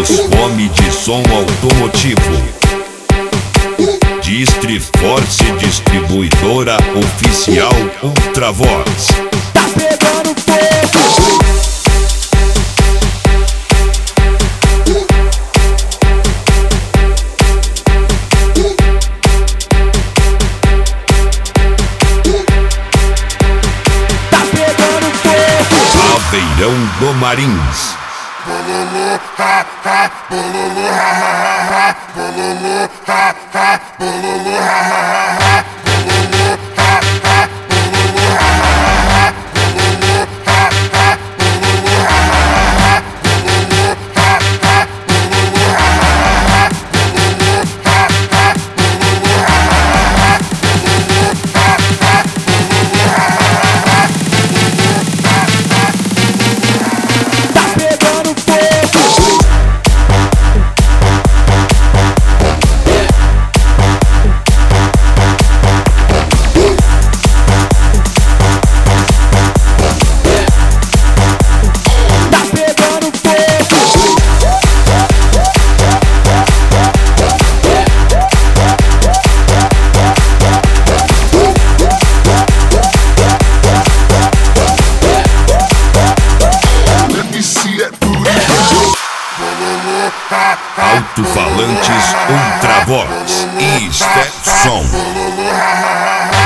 Fome de som automotivo. Distriforce, distribuidora oficial Ultravox. Tá pegando fogo. Tá pegando fogo. Aveirão do Marins. Bololô, ha, ha, bololô, ha, ha, ha, bololô, ha, ha, bololô, ha, ha, ha, bololô, ha, ha, bololô, ha, ha, ha, bololô, ha, ha, bololô, ha, ha, ha, bololô, ha, ha, bololô, ha, ha, ha, bololô, ha, ha, bololô, ha, ha, bololô, ha, ha, Tá pegando fogo. Tá pegando fogo. let me see that booty. Bololô, ha, ha, Alto-falantes Ultravox e Stepson. bololô, ha, ha, ha.